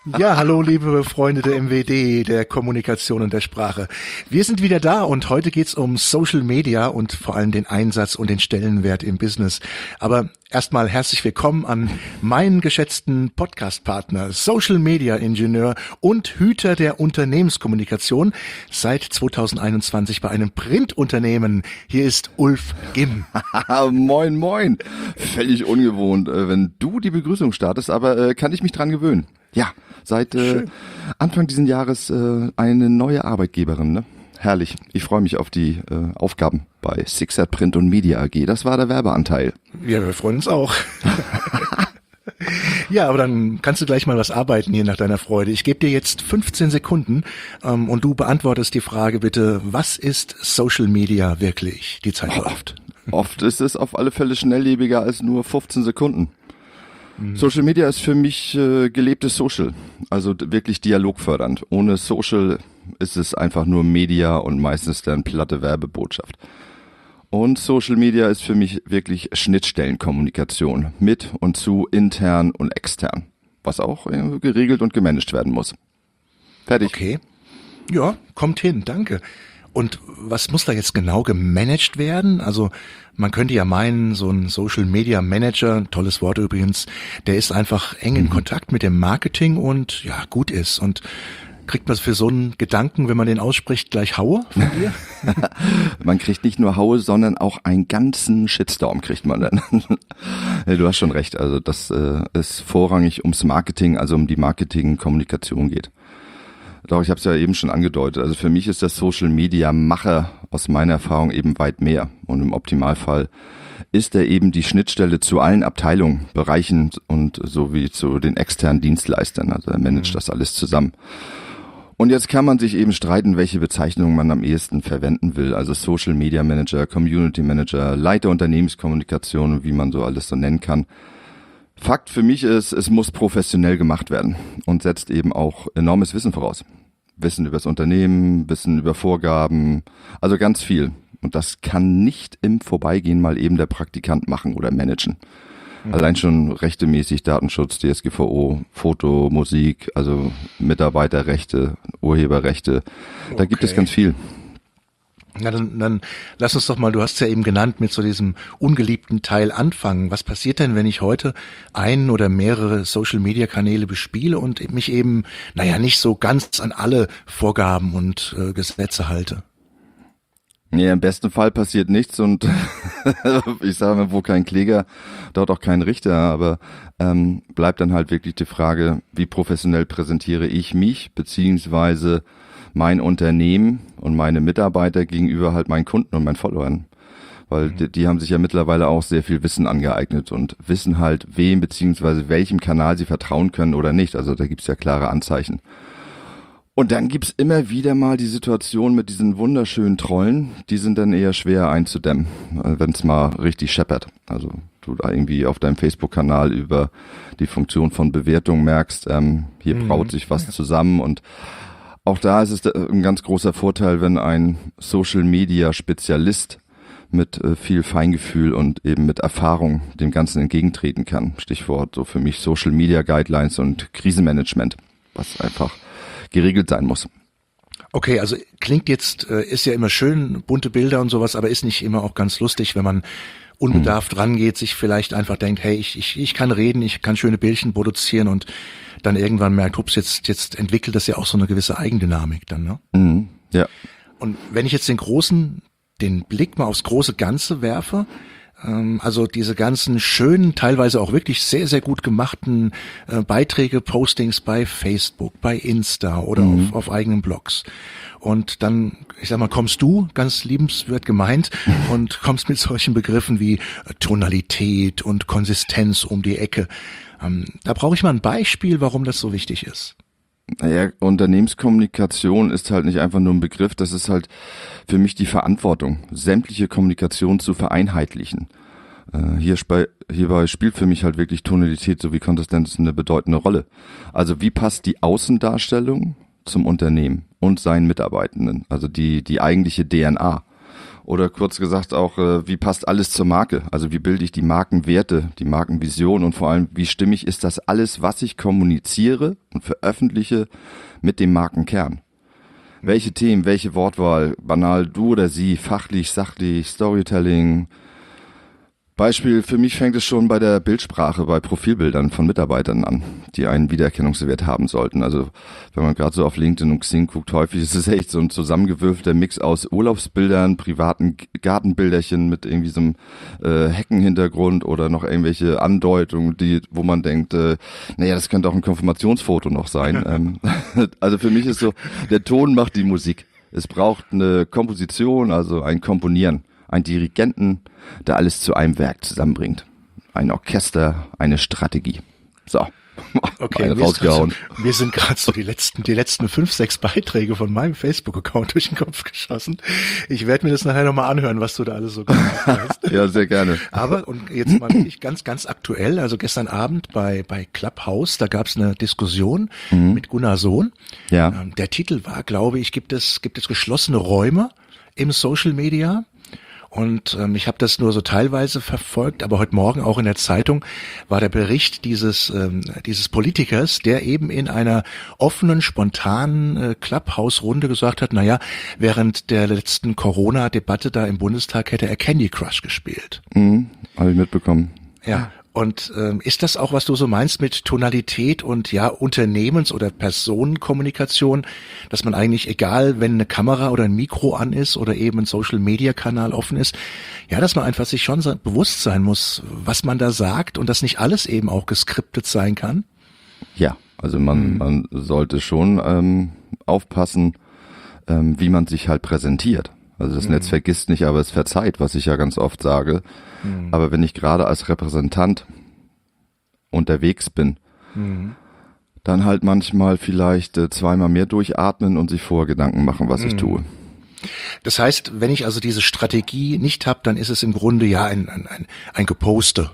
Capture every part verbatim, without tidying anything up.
Ja, hallo liebe Freunde der M W D, der Kommunikation und der Sprache. Wir sind wieder da und heute geht's um Social Media und vor allem den Einsatz und den Stellenwert im Business. Aber erstmal herzlich willkommen an meinen geschätzten Podcast-Partner, Social Media Ingenieur und Hüter der Unternehmenskommunikation seit zweitausendeinundzwanzig bei einem Printunternehmen. Hier ist Ulf Gimm. Moin, moin. Völlig ungewohnt, wenn du die Begrüßung startest, aber äh, kann ich mich dran gewöhnen. Ja, seit äh, Anfang dieses Jahres äh, eine neue Arbeitgeberin, ne? Herrlich. Ich freue mich auf die äh, Aufgaben bei Sixert Print und Media A G. Das war der Werbeanteil. Ja, wir freuen uns auch. Ja, aber dann kannst du gleich mal was arbeiten hier nach deiner Freude. Ich gebe dir jetzt fünfzehn Sekunden ähm, und du beantwortest die Frage bitte, was ist Social Media wirklich? Die Zeit läuft. Oh, oft ist es auf alle Fälle schnelllebiger als nur fünfzehn Sekunden. Social Media ist für mich äh, gelebtes Social, also d- wirklich dialogfördernd. Ohne Social ist es einfach nur Media und meistens dann platte Werbebotschaft. Und Social Media ist für mich wirklich Schnittstellenkommunikation mit und zu intern und extern, was auch äh, geregelt und gemanagt werden muss. Fertig. Okay. Ja, kommt hin, danke. Und was muss da jetzt genau gemanagt werden? Also man könnte ja meinen, so ein Social Media Manager, tolles Wort übrigens, der ist einfach eng in Kontakt mit dem Marketing und ja, gut ist. Und kriegt man für so einen Gedanken, wenn man den ausspricht, gleich Haue von dir? Man kriegt nicht nur Haue, sondern auch einen ganzen Shitstorm kriegt man dann. Du hast schon recht, also dass äh, es vorrangig ums Marketing, also um die Marketing-Kommunikation geht. Doch, ich habe es ja eben schon angedeutet. Also für mich ist das Social Media Macher aus meiner Erfahrung eben weit mehr. Und im Optimalfall ist er eben die Schnittstelle zu allen Abteilungen, Bereichen und sowie zu den externen Dienstleistern. Also er managt mhm. das alles zusammen. Und jetzt kann man sich eben streiten, welche Bezeichnung man am ehesten verwenden will. Also Social Media Manager, Community Manager, Leiter Unternehmenskommunikation, wie man so alles so nennen kann. Fakt für mich ist, es muss professionell gemacht werden und setzt eben auch enormes Wissen voraus. Wissen über das Unternehmen, Wissen über Vorgaben, also ganz viel. Und das kann nicht im Vorbeigehen mal eben der Praktikant machen oder managen. Mhm. Allein schon rechtemäßig Datenschutz, D S G V O, Foto, Musik, also Mitarbeiterrechte, Urheberrechte, da Okay. gibt es ganz viel. Na dann, dann lass uns doch mal, du hast es ja eben genannt, mit so diesem ungeliebten Teil anfangen. Was passiert denn, wenn ich heute ein oder mehrere Social-Media-Kanäle bespiele und mich eben, naja, nicht so ganz an alle Vorgaben und äh, Gesetze halte? Ja, im besten Fall passiert nichts und ich sage mal, wo kein Kläger, dort auch kein Richter, aber ähm, bleibt dann halt wirklich die Frage, wie professionell präsentiere ich mich, beziehungsweise mein Unternehmen und meine Mitarbeiter gegenüber halt meinen Kunden und meinen Followern. Weil die, die haben sich ja mittlerweile auch sehr viel Wissen angeeignet und wissen halt, wem beziehungsweise welchem Kanal sie vertrauen können oder nicht. Also da gibt's ja klare Anzeichen. Und dann gibt's immer wieder mal die Situation mit diesen wunderschönen Trollen, die sind dann eher schwer einzudämmen, wenn es mal richtig scheppert. Also du da irgendwie auf deinem Facebook-Kanal über die Funktion von Bewertung merkst, ähm, hier Mhm. braut sich was zusammen und auch da ist es ein ganz großer Vorteil, wenn ein Social-Media-Spezialist mit äh, viel Feingefühl und eben mit Erfahrung dem Ganzen entgegentreten kann. Stichwort so für mich Social-Media-Guidelines und Krisenmanagement, was einfach geregelt sein muss. Okay, also klingt jetzt, äh, ist ja immer schön, bunte Bilder und sowas, aber ist nicht immer auch ganz lustig, wenn man unbedarft rangeht, sich vielleicht einfach denkt, hey, ich, ich, ich kann reden, ich kann schöne Bildchen produzieren und dann irgendwann merkt, ups, jetzt, jetzt entwickelt das ja auch so eine gewisse Eigendynamik dann, ne? Mhm, ja. Und wenn ich jetzt den großen, den Blick mal aufs große Ganze werfe, ähm, also diese ganzen schönen, teilweise auch wirklich sehr, sehr gut gemachten äh, Beiträge, Postings bei Facebook, bei Insta oder Mhm. auf, auf eigenen Blogs. Und dann, ich sag mal, kommst du, ganz liebenswert gemeint, und kommst mit solchen Begriffen wie äh, Tonalität und Konsistenz um die Ecke. Ähm, da brauche ich mal ein Beispiel, warum das so wichtig ist. Naja, Unternehmenskommunikation ist halt nicht einfach nur ein Begriff, das ist halt für mich die Verantwortung, sämtliche Kommunikation zu vereinheitlichen. Äh, hier spe- hierbei spielt für mich halt wirklich Tonalität sowie Konsistenz eine bedeutende Rolle. Also wie passt die Außendarstellung zum Unternehmen und seinen Mitarbeitenden, also die die eigentliche D N A. Oder kurz gesagt auch, äh, wie passt alles zur Marke? Also wie bilde ich die Markenwerte, die Markenvision und vor allem, wie stimmig ist das alles, was ich kommuniziere und veröffentliche mit dem Markenkern? Welche Themen, welche Wortwahl, banal du oder sie, fachlich, sachlich, Storytelling. Beispiel, für mich fängt es schon bei der Bildsprache, bei Profilbildern von Mitarbeitern an, die einen Wiedererkennungswert haben sollten. Also wenn man gerade so auf LinkedIn und Xing guckt, häufig ist es echt so ein zusammengewürfelter Mix aus Urlaubsbildern, privaten Gartenbilderchen mit irgendwie so einem äh, Heckenhintergrund oder noch irgendwelche Andeutungen, die, wo man denkt, äh, naja, das könnte auch ein Konfirmationsfoto noch sein. ähm, also für mich ist so, der Ton macht die Musik. Es braucht eine Komposition, also ein Komponieren. Ein Dirigenten, der alles zu einem Werk zusammenbringt. Ein Orchester, eine Strategie. So, okay, mir, so, mir sind gerade so die letzten, die letzten fünf, sechs Beiträge von meinem Facebook-Account durch den Kopf geschossen. Ich werde mir das nachher nochmal anhören, was du da alles so gemacht hast. Ja, sehr gerne. Aber, und jetzt mal wirklich ganz, ganz aktuell, also gestern Abend bei, bei Clubhouse, da gab es eine Diskussion mhm. mit Gunnar Sohn. Ja. Ähm, der Titel war, glaube ich, gibt es, gibt es geschlossene Räume im Social Media? Und ähm, ich habe das nur so teilweise verfolgt, aber heute Morgen auch in der Zeitung war der Bericht dieses ähm, dieses Politikers, der eben in einer offenen, spontanen äh, Clubhouse-Runde gesagt hat, naja, während der letzten Corona-Debatte da im Bundestag hätte er Candy Crush gespielt. Mhm, habe ich mitbekommen. Ja. Und ähm, ist das auch, was du so meinst mit Tonalität und ja Unternehmens- oder Personenkommunikation, dass man eigentlich, egal wenn eine Kamera oder ein Mikro an ist oder eben ein Social-Media-Kanal offen ist, ja, dass man einfach sich schon bewusst sein muss, was man da sagt und dass nicht alles eben auch geskriptet sein kann? Ja, also man, mhm. man sollte schon ähm, aufpassen, ähm, wie man sich halt präsentiert. Also das mhm. Netz vergisst nicht, aber es verzeiht, was ich ja ganz oft sage. Mhm. Aber wenn ich gerade als Repräsentant unterwegs bin, mhm. dann halt manchmal vielleicht äh, zweimal mehr durchatmen und sich vorher Gedanken machen, was mhm. ich tue. Das heißt, wenn ich also diese Strategie nicht habe, dann ist es im Grunde ja ein, ein, ein, ein Geposte.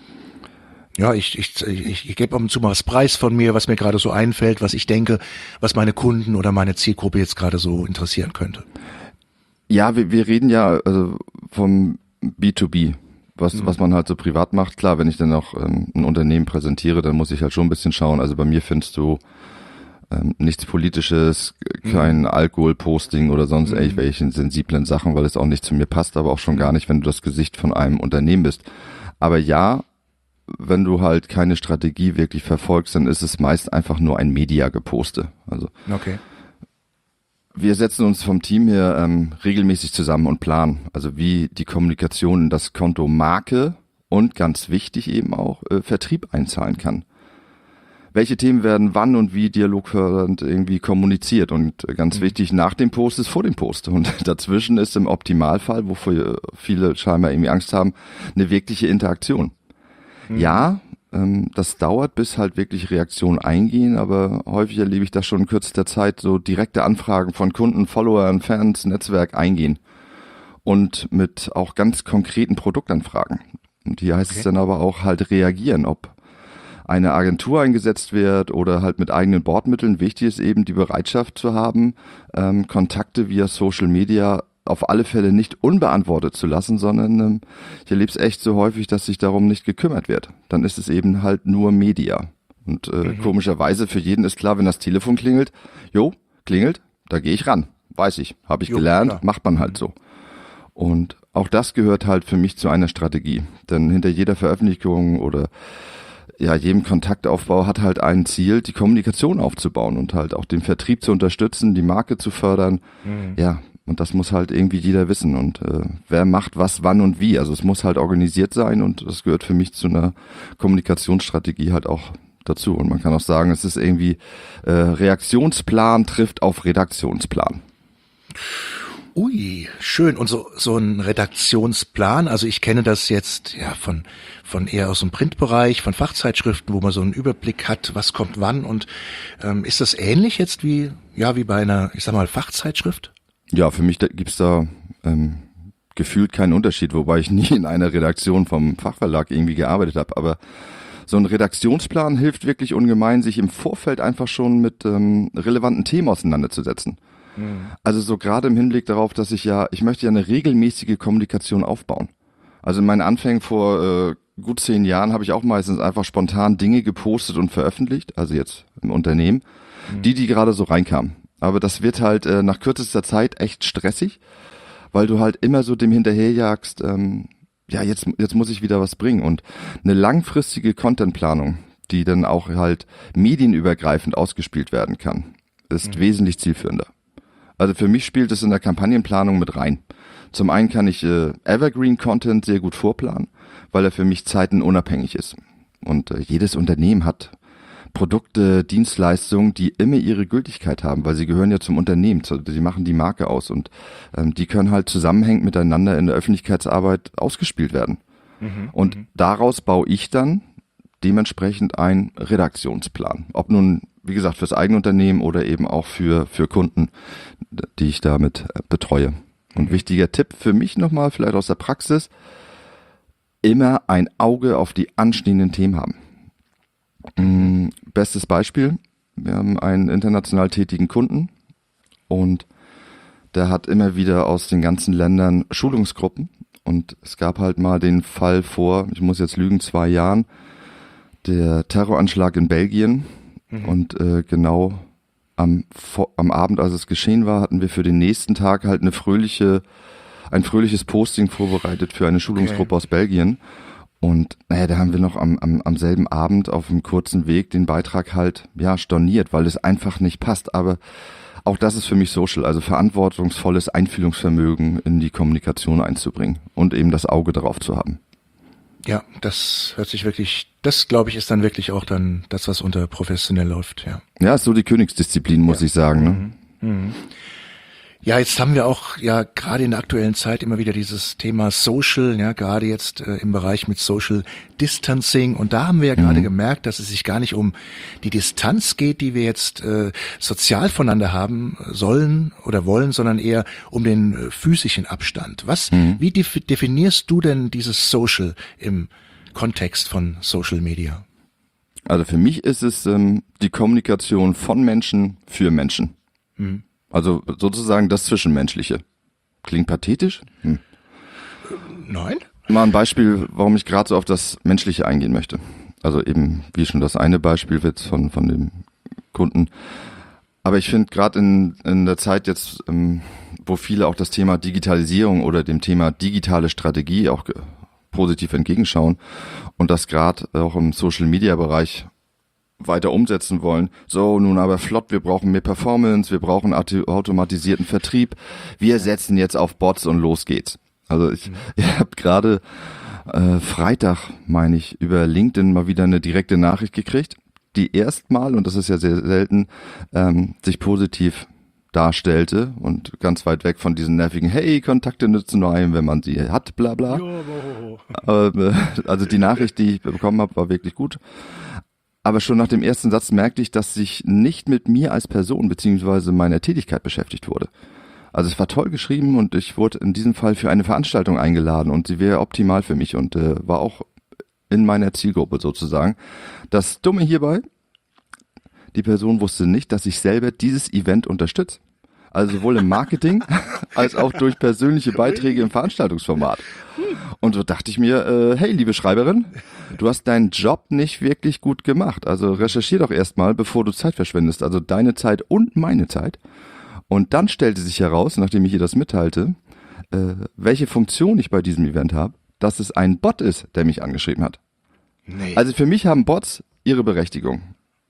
Ja, ich, ich, ich, ich gebe ab und zu mal was preis von mir, was mir gerade so einfällt, was ich denke, was meine Kunden oder meine Zielgruppe jetzt gerade so interessieren könnte. Ja, wir, wir reden ja also vom B to B, was, mhm. was man halt so privat macht. Klar, wenn ich dann auch ähm, ein Unternehmen präsentiere, dann muss ich halt schon ein bisschen schauen. Also bei mir findest du ähm, nichts Politisches, kein mhm. Alkoholposting oder sonst mhm. irgendwelchen sensiblen Sachen, weil es auch nicht zu mir passt, aber auch schon gar nicht, wenn du das Gesicht von einem Unternehmen bist. Aber ja, wenn du halt keine Strategie wirklich verfolgst, dann ist es meist einfach nur ein Media-Geposte. Also okay. Wir setzen uns vom Team her ähm, regelmäßig zusammen und planen, also wie die Kommunikation in das Konto Marke und ganz wichtig eben auch äh, Vertrieb einzahlen kann. Welche Themen werden wann und wie dialogfördernd irgendwie kommuniziert und äh, ganz mhm. wichtig, nach dem Post ist vor dem Post und dazwischen ist im Optimalfall, wovor viele scheinbar irgendwie Angst haben, eine wirkliche Interaktion. Mhm. Ja, ähm, das dauert, bis halt wirklich Reaktionen eingehen, aber häufig erlebe ich das schon in kürzester Zeit, so direkte Anfragen von Kunden, Followern, Fans, Netzwerk eingehen und mit auch ganz konkreten Produktanfragen. Und hier heißt okay. es dann aber auch halt reagieren, ob eine Agentur eingesetzt wird oder halt mit eigenen Bordmitteln. Wichtig ist eben die Bereitschaft zu haben, ähm, Kontakte via Social Media auf alle Fälle nicht unbeantwortet zu lassen, sondern ähm, ich erlebe es echt so häufig, dass sich darum nicht gekümmert wird. Dann ist es eben halt nur Media. Und äh, mhm. komischerweise für jeden ist klar, wenn das Telefon klingelt, jo, klingelt, da gehe ich ran. Weiß ich, habe ich jo, gelernt, klar. Macht man halt so. Und auch das gehört halt für mich zu einer Strategie. Denn hinter jeder Veröffentlichung oder ja, jedem Kontaktaufbau hat halt ein Ziel, die Kommunikation aufzubauen und halt auch den Vertrieb zu unterstützen, die Marke zu fördern. Mhm. Ja, und das muss halt irgendwie jeder wissen. Und äh, wer macht was, wann und wie. Also es muss halt organisiert sein und das gehört für mich zu einer Kommunikationsstrategie halt auch dazu. Und man kann auch sagen, es ist irgendwie äh, Reaktionsplan trifft auf Redaktionsplan. Ui, schön. Und so so ein Redaktionsplan, also ich kenne das jetzt ja von von eher aus dem Printbereich, von Fachzeitschriften, wo man so einen Überblick hat, was kommt wann. Und ähm, ist das ähnlich jetzt wie ja wie bei einer, ich sag mal, Fachzeitschrift? Ja, für mich da, gibt's da ähm, gefühlt keinen Unterschied, wobei ich nie in einer Redaktion vom Fachverlag irgendwie gearbeitet habe. Aber so ein Redaktionsplan hilft wirklich ungemein, sich im Vorfeld einfach schon mit ähm, relevanten Themen auseinanderzusetzen. Also so gerade im Hinblick darauf, dass ich ja, ich möchte ja eine regelmäßige Kommunikation aufbauen. Also in meinen Anfängen vor äh, gut zehn Jahren habe ich auch meistens einfach spontan Dinge gepostet und veröffentlicht, also jetzt im Unternehmen, mhm. die, die gerade so reinkamen. Aber das wird halt äh, nach kürzester Zeit echt stressig, weil du halt immer so dem hinterherjagst, ähm, ja, jetzt, jetzt muss ich wieder was bringen. Und eine langfristige Contentplanung, die dann auch halt medienübergreifend ausgespielt werden kann, ist mhm. wesentlich zielführender. Also für mich spielt es in der Kampagnenplanung mit rein. Zum einen kann ich äh, Evergreen-Content sehr gut vorplanen, weil er für mich zeitenunabhängig ist. Und äh, jedes Unternehmen hat Produkte, Dienstleistungen, die immer ihre Gültigkeit haben, weil sie gehören ja zum Unternehmen, sie machen die Marke aus und ähm, die können halt zusammenhängend miteinander in der Öffentlichkeitsarbeit ausgespielt werden. Mhm, und m- daraus baue ich dann dementsprechend einen Redaktionsplan. Ob nun, wie gesagt, fürs eigene Unternehmen oder eben auch für, für Kunden, die ich damit betreue. Und mhm. wichtiger Tipp für mich nochmal, vielleicht aus der Praxis, immer ein Auge auf die anstehenden Themen haben. Mhm. Bestes Beispiel, wir haben einen international tätigen Kunden und der hat immer wieder aus den ganzen Ländern Schulungsgruppen und es gab halt mal den Fall vor, ich muss jetzt lügen, zwei Jahren, der Terroranschlag in Belgien mhm. und äh, genau am, am Abend, als es geschehen war, hatten wir für den nächsten Tag halt eine fröhliche, ein fröhliches Posting vorbereitet für eine Schulungsgruppe okay. aus Belgien. Und naja, da haben wir noch am, am, am selben Abend auf einem kurzen Weg den Beitrag halt ja storniert, weil es einfach nicht passt. Aber auch das ist für mich Social, also verantwortungsvolles Einfühlungsvermögen in die Kommunikation einzubringen und eben das Auge darauf zu haben. Ja, das hört sich wirklich, das glaube ich ist dann wirklich auch dann das, was unter professionell läuft, ja. Ja, ist so die Königsdisziplin, muss ja. ich sagen. Ne? Mhm. Mhm. Ja, jetzt haben wir auch ja gerade in der aktuellen Zeit immer wieder dieses Thema Social, ja, gerade jetzt äh, im Bereich mit Social Distancing. Und da haben wir ja mhm. gerade gemerkt, dass es sich gar nicht um die Distanz geht, die wir jetzt äh, sozial voneinander haben sollen oder wollen, sondern eher um den äh, physischen Abstand. Was, mhm. wie def- definierst du denn dieses Social im Kontext von Social Media? Also für mich ist es ähm, die Kommunikation von Menschen für Menschen. Mhm. Also sozusagen das Zwischenmenschliche. Klingt pathetisch? Hm. Nein. Mal ein Beispiel, warum ich gerade so auf das Menschliche eingehen möchte. Also eben, wie schon das eine Beispiel wird von von dem Kunden. Aber ich finde gerade in in der Zeit jetzt, ähm, wo viele auch das Thema Digitalisierung oder dem Thema digitale Strategie auch ge- positiv entgegenschauen und das gerade auch im Social-Media-Bereich weiter umsetzen wollen. So, nun aber flott, wir brauchen mehr Performance, wir brauchen automatisierten Vertrieb. Wir setzen jetzt auf Bots und los geht's. Also ich, mhm. ich habe gerade äh, Freitag, meine ich, über LinkedIn mal wieder eine direkte Nachricht gekriegt, die erstmal, und das ist ja sehr selten, ähm, sich positiv darstellte und ganz weit weg von diesen nervigen Hey, Kontakte nützen nur einem, wenn man sie hat, bla bla. Jo. Äh, also die Nachricht, die ich bekommen habe, war wirklich gut. Aber schon nach dem ersten Satz merkte ich, dass sich nicht mit mir als Person beziehungsweise meiner Tätigkeit beschäftigt wurde. Also es war toll geschrieben und ich wurde in diesem Fall für eine Veranstaltung eingeladen und sie wäre optimal für mich und äh, war auch in meiner Zielgruppe sozusagen. Das Dumme hierbei, die Person wusste nicht, dass ich selber dieses Event unterstütze. Also sowohl im Marketing als auch durch persönliche Beiträge im Veranstaltungsformat. Und so dachte ich mir, äh, hey, liebe Schreiberin, du hast deinen Job nicht wirklich gut gemacht. Also recherchier doch erstmal, bevor du Zeit verschwendest. Also deine Zeit und meine Zeit. Und dann stellte sich heraus, nachdem ich ihr das mitteilte, äh, welche Funktion ich bei diesem Event habe, dass es ein Bot ist, der mich angeschrieben hat. Nee. Also für mich haben Bots ihre Berechtigung.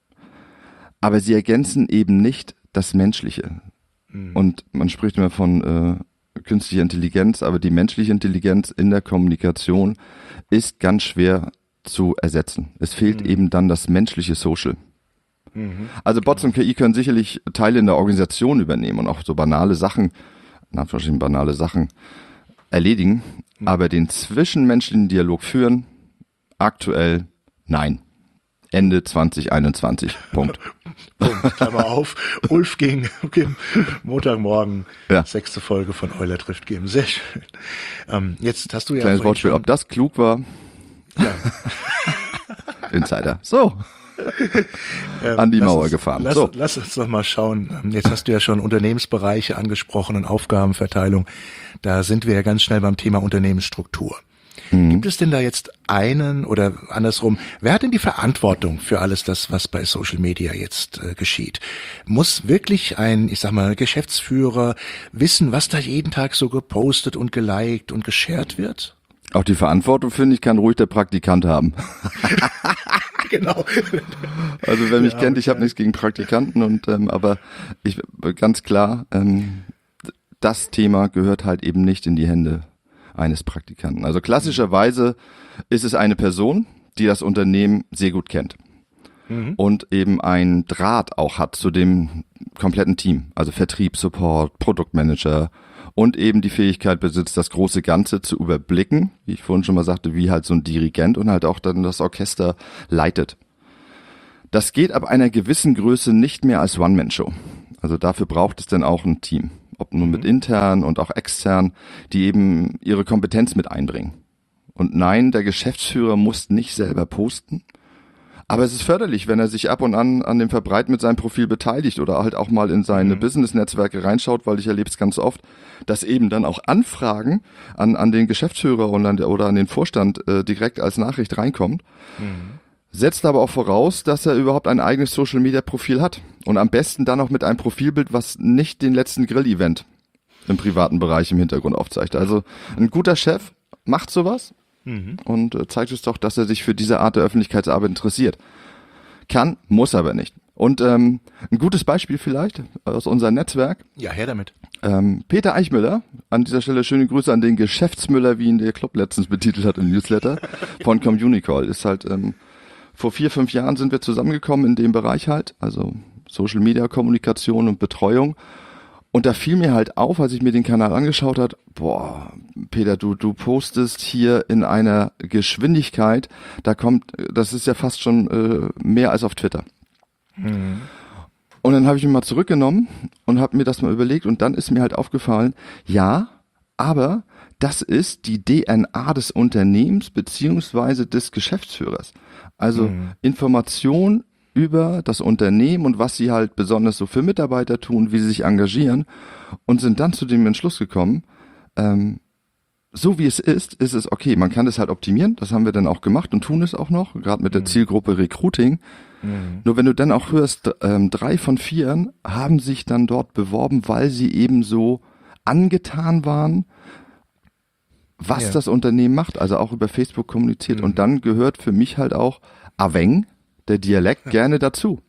Aber sie ergänzen eben nicht das Menschliche. Mhm. Und man spricht immer von äh, künstlicher Intelligenz, aber die menschliche Intelligenz in der Kommunikation ist ganz schwer zu ersetzen. Es fehlt mhm. eben dann das menschliche Social. Mhm. Also Bots und K I können sicherlich Teile in der Organisation übernehmen und auch so banale Sachen, in Anführungsstrichen banale Sachen erledigen, mhm. aber den zwischenmenschlichen Dialog führen, aktuell nein. Ende zwanzig einundzwanzig. Punkt. Punkt. Klammer auf. Ulf ging Kim, Montagmorgen, ja. sechste Folge von Euler trifft Kim. Sehr schön. Ähm, jetzt hast du ja... Kleines Wortspiel, ob das klug war? Ja. Insider. So. an die lass Mauer uns, gefahren. Lass, So. lass uns doch mal schauen. Jetzt hast du ja schon Unternehmensbereiche angesprochen und Aufgabenverteilung. Da sind wir ja ganz schnell beim Thema Unternehmensstruktur. Mhm. Gibt es denn da jetzt einen oder andersrum, wer hat denn die Verantwortung für alles das, was bei Social Media jetzt äh, geschieht? Muss wirklich ein, ich sag mal, Geschäftsführer wissen, was da jeden Tag so gepostet und geliked und geshared wird? Auch die Verantwortung, finde ich, kann ruhig der Praktikant haben. Genau. Also wer mich ja, kennt, ich okay. habe nichts gegen Praktikanten, und ähm, aber ich ganz klar, ähm, das Thema gehört halt eben nicht in die Hände eines Praktikanten. Also klassischerweise ist es eine Person, die das Unternehmen sehr gut kennt mhm. und eben einen Draht auch hat zu dem kompletten Team, also Vertrieb, Support, Produktmanager, und eben die Fähigkeit besitzt, das große Ganze zu überblicken, wie ich vorhin schon mal sagte, wie halt so ein Dirigent, und halt auch dann das Orchester leitet. Das geht ab einer gewissen Größe nicht mehr als One-Man-Show. Also dafür braucht es dann auch ein Team, ob nur mit intern und auch extern, die eben ihre Kompetenz mit einbringen. Und nein, der Geschäftsführer muss nicht selber posten, aber es ist förderlich, wenn er sich ab und an an dem Verbreiten mit seinem Profil beteiligt oder halt auch mal in seine mhm. Business-Netzwerke reinschaut, weil ich erlebe es ganz oft, dass eben dann auch Anfragen an an den Geschäftsführer und an der, oder an den Vorstand äh, direkt als Nachricht reinkommt. Mhm. Setzt aber auch voraus, dass er überhaupt ein eigenes Social-Media-Profil hat. Und am besten dann auch mit einem Profilbild, was nicht den letzten Grill-Event im privaten Bereich im Hintergrund aufzeigt. Also ein guter Chef macht sowas mhm. und äh, zeigt es doch, dass er sich für diese Art der Öffentlichkeitsarbeit interessiert. Kann, muss aber nicht. Und ähm, ein gutes Beispiel vielleicht aus unserem Netzwerk. Ja, her damit. Ähm, Peter Eichmüller, an dieser Stelle schöne Grüße an den Geschäftsmüller, wie ihn der Club letztens betitelt hat im Newsletter, von Communicall. Ist halt... Ähm, Vor vier, fünf Jahren sind wir zusammengekommen in dem Bereich halt, also Social Media Kommunikation und Betreuung. Und da fiel mir halt auf, als ich mir den Kanal angeschaut hat, boah, Peter, du, du postest hier in einer Geschwindigkeit, da kommt, das ist ja fast schon äh, mehr als auf Twitter. Mhm. Und dann habe ich mich mal zurückgenommen und habe mir das mal überlegt, und dann ist mir halt aufgefallen, ja, aber das ist die D N A des Unternehmens beziehungsweise des Geschäftsführers. Also mhm. Information über das Unternehmen und was sie halt besonders so für Mitarbeiter tun, wie sie sich engagieren, und sind dann zu dem Entschluss gekommen, ähm, so wie es ist, ist es okay. Man kann das halt optimieren, das haben wir dann auch gemacht und tun es auch noch, gerade mit der mhm. Zielgruppe Recruiting. Mhm. Nur wenn du dann auch hörst, ähm, drei von vier haben sich dann dort beworben, weil sie eben so angetan waren, was ja. das Unternehmen macht, also auch über Facebook kommuniziert. Mhm. Und dann gehört für mich halt auch Aveng, der Dialekt, gerne dazu.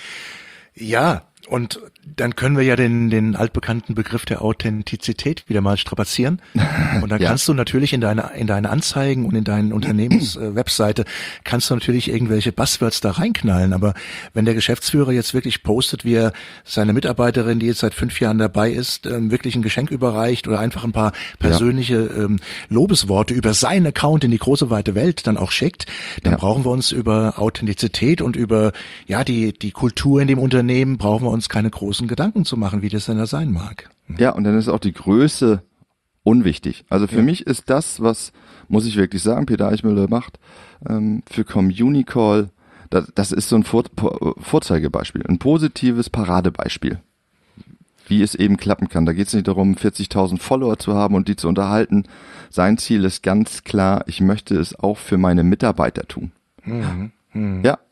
Ja, und dann können wir ja den den altbekannten Begriff der Authentizität wieder mal strapazieren. Und dann ja. kannst du natürlich in deine in deine Anzeigen und in deinen Unternehmenswebseite äh, kannst du natürlich irgendwelche Buzzwords da reinknallen. Aber wenn der Geschäftsführer jetzt wirklich postet, wie er seine Mitarbeiterin, die jetzt seit fünf Jahren dabei ist, ähm, wirklich ein Geschenk überreicht oder einfach ein paar persönliche ja. ähm, Lobesworte über seinen Account in die große weite Welt dann auch schickt, dann ja. brauchen wir uns über Authentizität und über ja die die Kultur in dem Unternehmen brauchen wir uns keine großen Gedanken zu machen, wie das denn da sein mag. Ja, und dann ist auch die Größe unwichtig. Also für ja. mich ist das, was, muss ich wirklich sagen, Peter Eichmüller macht, ähm, für Communicall, das, das ist so ein Vor- Vorzeigebeispiel, ein positives Paradebeispiel, wie es eben klappen kann. Da geht es nicht darum, vierzigtausend Follower zu haben und die zu unterhalten. Sein Ziel ist ganz klar, ich möchte es auch für meine Mitarbeiter tun. Mhm. Mhm. Ja.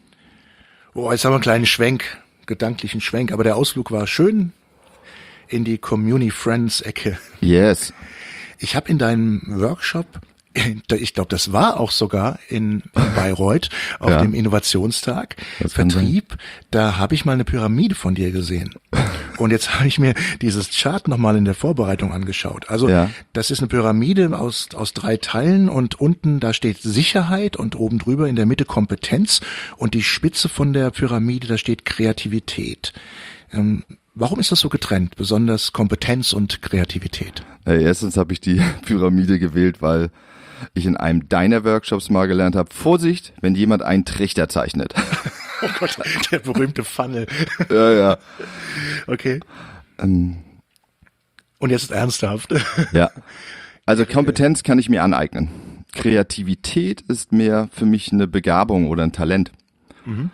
Oh, jetzt haben wir einen kleinen Schwenk. gedanklichen Schwenk, aber der Ausflug war schön in die Community-Friends-Ecke. Yes. Ich habe in deinem Workshop, ich glaube, das war auch sogar in, in Bayreuth auf ja. dem Innovationstag, Vertrieb, da habe ich mal eine Pyramide von dir gesehen. Und jetzt habe ich mir dieses Chart nochmal in der Vorbereitung angeschaut. Also ja. das ist eine Pyramide aus aus drei Teilen und unten, da steht Sicherheit und oben drüber in der Mitte Kompetenz und die Spitze von der Pyramide, da steht Kreativität. Ähm, warum ist das so getrennt, besonders Kompetenz und Kreativität? Äh, erstens habe ich die Pyramide gewählt, weil ich in einem deiner Workshops mal gelernt habe, Vorsicht, wenn jemand einen Trichter zeichnet. Oh Gott, der berühmte Funnel. Ja, ja. Okay. Ähm, Und jetzt ernsthaft. Ja. Also Kompetenz kann ich mir aneignen. Kreativität ist mehr für mich eine Begabung oder ein Talent. Mhm.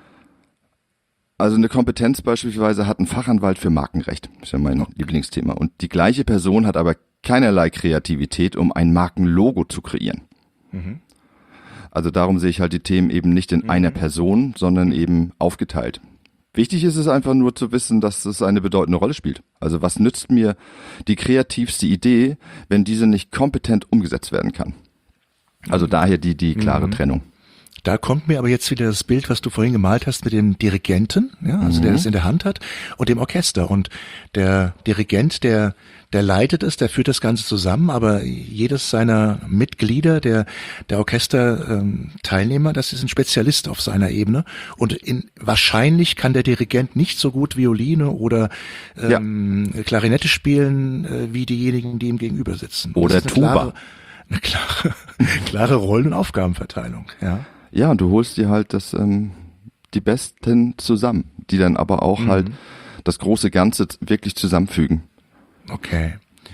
Also eine Kompetenz beispielsweise hat ein Fachanwalt für Markenrecht. Das ist ja mein Lieblingsthema. Und die gleiche Person hat aber keinerlei Kreativität, um ein Markenlogo zu kreieren. Mhm. Also darum sehe ich halt die Themen eben nicht in Mhm. einer Person, sondern eben aufgeteilt. Wichtig ist es einfach nur zu wissen, dass es eine bedeutende Rolle spielt. Also was nützt mir die kreativste Idee, wenn diese nicht kompetent umgesetzt werden kann? Also daher die, die klare Mhm. Trennung. Da kommt mir aber jetzt wieder das Bild, was du vorhin gemalt hast mit dem Dirigenten, ja, also Mhm. der das in der Hand hat, und dem Orchester. Und der Dirigent, der der leitet es, der führt das Ganze zusammen, aber jedes seiner Mitglieder, der der Orchesterteilnehmer, das ist ein Spezialist auf seiner Ebene. Und in, wahrscheinlich kann der Dirigent nicht so gut Violine oder ähm, Klarinette spielen äh, wie diejenigen, die ihm gegenüber sitzen. Oder Das ist eine Tuba. Klare, eine klare, klare Rollen- und Aufgabenverteilung, ja. Ja, und du holst dir halt das, ähm, die Besten zusammen, die dann aber auch Mhm. halt das große Ganze z- wirklich zusammenfügen. Okay.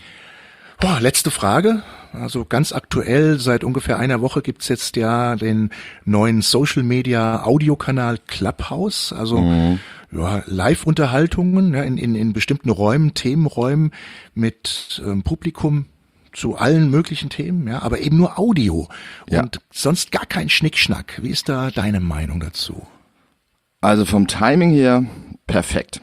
Boah, letzte Frage. Also ganz aktuell, seit ungefähr einer Woche gibt's jetzt ja den neuen Social Media Audiokanal Clubhouse. Also Mhm. ja, Live-Unterhaltungen ja, in, in, in bestimmten Räumen, Themenräumen mit ähm, Publikum zu allen möglichen Themen, ja, aber eben nur Audio Ja. und sonst gar kein Schnickschnack. Wie ist da deine Meinung dazu? Also vom Timing her perfekt.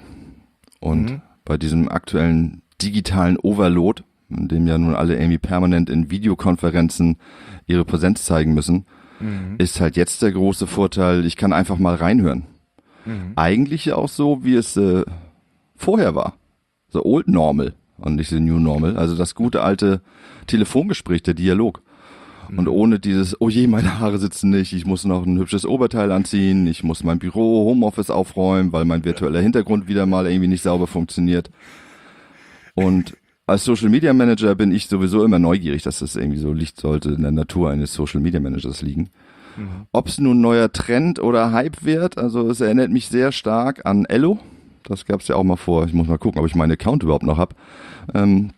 Und Mhm. bei diesem aktuellen digitalen Overload, in dem ja nun alle irgendwie permanent in Videokonferenzen ihre Präsenz zeigen müssen, Mhm. ist halt jetzt der große Vorteil, ich kann einfach mal reinhören. Mhm. Eigentlich ja auch so, wie es äh, vorher war. So old normal und nicht so new normal. Also das gute alte Telefongespräch, der Dialog. Und ohne dieses, oh je, meine Haare sitzen nicht, ich muss noch ein hübsches Oberteil anziehen, ich muss mein Büro, Homeoffice aufräumen, weil mein virtueller Hintergrund wieder mal irgendwie nicht sauber funktioniert. Und als Social Media Manager bin ich sowieso immer neugierig, dass das irgendwie so liegt, sollte in der Natur eines Social Media Managers liegen. Mhm. Ob es nun neuer Trend oder Hype wird, also es erinnert mich sehr stark an Ello. Das gab es ja auch mal vor. Ich muss mal gucken, ob ich meinen Account überhaupt noch habe. Ähm,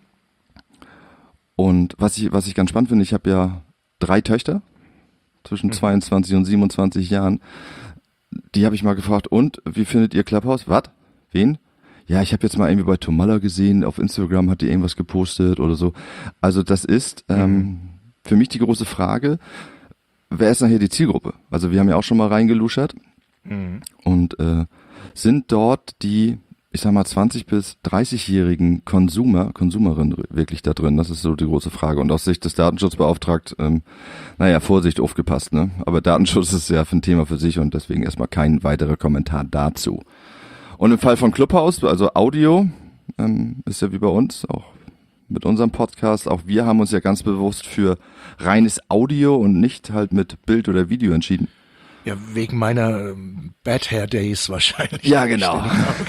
und was ich, was ich ganz spannend finde, ich habe ja drei Töchter zwischen Mhm. zweiundzwanzig und siebenundzwanzig Jahren. Die habe ich mal gefragt, und wie findet ihr Clubhouse? Was? Wen? Ja, ich habe jetzt mal irgendwie bei Tomalla gesehen, auf Instagram hat die irgendwas gepostet oder so. Also das ist ähm, für mich die große Frage, wer ist nachher die Zielgruppe? Also wir haben ja auch schon mal reingeluschert Mhm. und äh, sind dort die, ich sag mal, zwanzig- bis dreißigjährigen Konsumer, Konsumerinnen wirklich da drin? Das ist so die große Frage. Und aus Sicht des Datenschutzbeauftragten, ähm, naja, Vorsicht, aufgepasst, ne? Aber Datenschutz ist ja ein Thema für sich und deswegen erstmal kein weiterer Kommentar dazu. Und im Fall von Clubhouse, also Audio, ähm, ist ja wie bei uns, auch mit unserem Podcast, auch wir haben uns ja ganz bewusst für reines Audio und nicht halt mit Bild oder Video entschieden. Ja, wegen meiner ähm, Bad Hair Days wahrscheinlich. Ja, genau.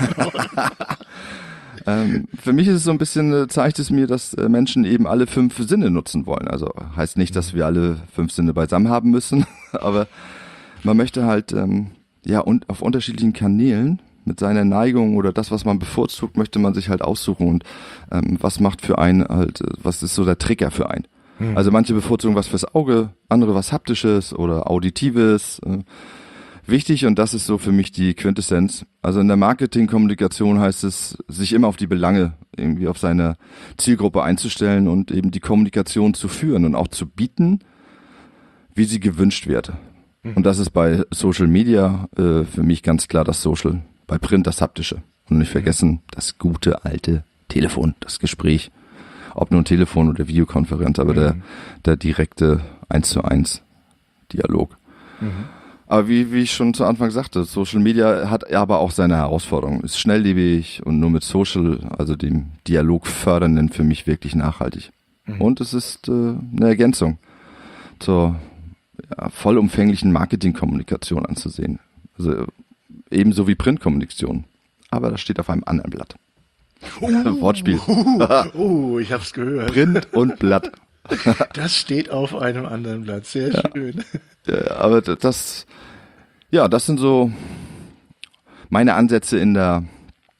ähm, für mich ist es so ein bisschen, äh, zeigt es mir, dass äh, Menschen eben alle fünf Sinne nutzen wollen. Also heißt nicht, dass wir alle fünf Sinne beisammen haben müssen, aber man möchte halt, ähm, ja, und auf unterschiedlichen Kanälen mit seiner Neigung oder das, was man bevorzugt, möchte man sich halt aussuchen und ähm, was macht für einen halt, äh, was ist so der Trigger für einen. Mhm. Also manche bevorzugen was fürs Auge, andere was Haptisches oder Auditives. Äh, wichtig, und das ist so für mich die Quintessenz. Also in der Marketingkommunikation heißt es, sich immer auf die Belange, irgendwie auf seine Zielgruppe einzustellen und eben die Kommunikation zu führen und auch zu bieten, wie sie gewünscht wird. Mhm. Und das ist bei Social Media äh, für mich ganz klar das Social, bei Print das Haptische. Und nicht vergessen, das gute alte Telefon, das Gespräch. Ob nun Telefon oder Videokonferenz, aber Mhm. der, der direkte eins zu eins Dialog. Mhm. Aber wie, wie ich schon zu Anfang sagte, Social Media hat aber auch seine Herausforderungen. Ist schnelllebig und nur mit Social, also dem Dialog fördernden, für mich wirklich nachhaltig. Mhm. Und es ist äh, eine Ergänzung zur ja, vollumfänglichen Marketingkommunikation anzusehen. Also ebenso wie Printkommunikation. Aber das steht auf einem anderen Blatt. Wortspiel. Oh, ich hab's gehört. Print und Blatt. Das steht auf einem anderen Blatt. Sehr Ja. schön. Ja, aber das, ja, das sind so meine Ansätze in der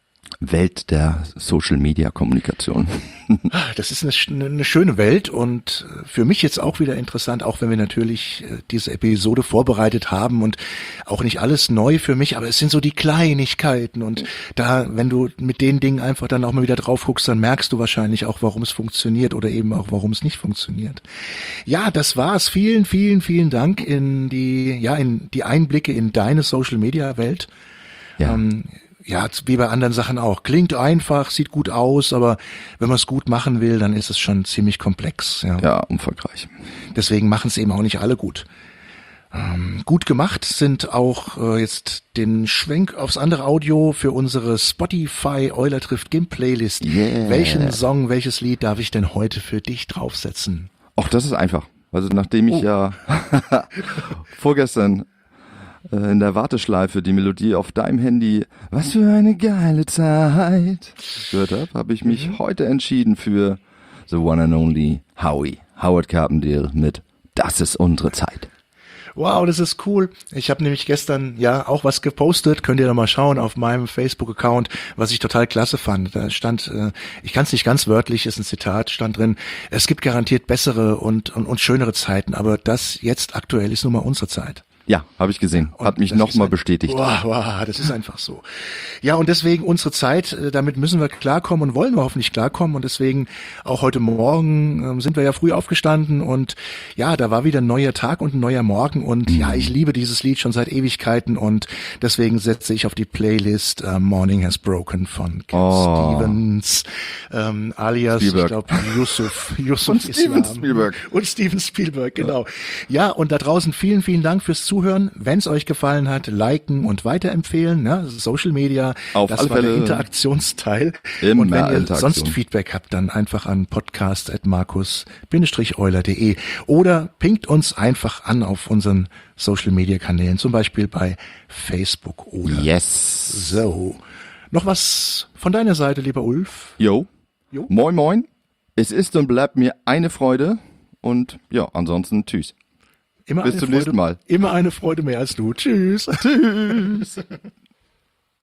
Welt der Social-Media-Kommunikation. Das ist eine, eine schöne Welt und für mich jetzt auch wieder interessant, auch wenn wir natürlich diese Episode vorbereitet haben und auch nicht alles neu für mich, aber es sind so die Kleinigkeiten und da, wenn du mit den Dingen einfach dann auch mal wieder drauf guckst, dann merkst du wahrscheinlich auch, warum es funktioniert oder eben auch, warum es nicht funktioniert. Ja, das war's. Vielen, vielen, vielen Dank in die, ja, in die Einblicke in deine Social-Media-Welt. Ja. Ähm, Ja, wie bei anderen Sachen auch. Klingt einfach, sieht gut aus, aber wenn man es gut machen will, dann ist es schon ziemlich komplex. Ja, ja umfangreich. Deswegen machen es eben auch nicht alle gut. Ähm, gut gemacht sind auch äh, jetzt den Schwenk aufs andere Audio für unsere Spotify Euler trifft Gimp Playlist. Yeah. Welchen Song, welches Lied darf ich denn heute für dich draufsetzen? Ach, das ist einfach. Also nachdem ich oh. ja vorgestern in der Warteschleife die Melodie auf deinem Handy "Was für eine geile Zeit" gehört habe, habe ich mich mhm. heute entschieden für The One and Only Howie, Howard Carpendale mit "Das ist unsere Zeit". Wow, das ist cool. Ich habe nämlich gestern ja auch was gepostet, könnt ihr da mal schauen auf meinem Facebook-Account, was ich total klasse fand. Da stand, äh, ich kann es nicht ganz wörtlich, ist ein Zitat, stand drin, es gibt garantiert bessere und, und, und schönere Zeiten, aber das jetzt aktuell ist nun mal unsere Zeit. Ja, habe ich gesehen. Hat mich nochmal bestätigt. Wow, wow, das ist einfach so. Ja, und deswegen unsere Zeit, damit müssen wir klarkommen und wollen wir hoffentlich klarkommen. Und deswegen auch heute Morgen ähm, sind wir ja früh aufgestanden und ja, da war wieder ein neuer Tag und ein neuer Morgen. Und mhm. ja, ich liebe dieses Lied schon seit Ewigkeiten und deswegen setze ich auf die Playlist uh, Morning Has Broken von Cat oh. Stevens, ähm, alias, Spielberg. Ich glaube, Yusuf, Yusuf und Steven Spielberg. Und Steven Spielberg, genau. Ja, und da draußen vielen, vielen Dank fürs Zuhören. Wenn es euch gefallen hat, liken und weiterempfehlen. Ne? Social Media, auf das alle war Fälle der Interaktionsteil. Immer und wenn ihr Interaktion. sonst Feedback habt, dann einfach an podcast at markus Bindestrich euler punkt de oder pinkt uns einfach an auf unseren Social Media Kanälen, zum Beispiel bei Facebook oder yes. so. Noch was von deiner Seite, lieber Ulf? Jo. jo. Moin, moin. Es ist und bleibt mir eine Freude und ja, ansonsten tschüss. Immer Bis zum Freude, nächsten Mal. Immer eine Freude mehr als du. Tschüss. Tschüss.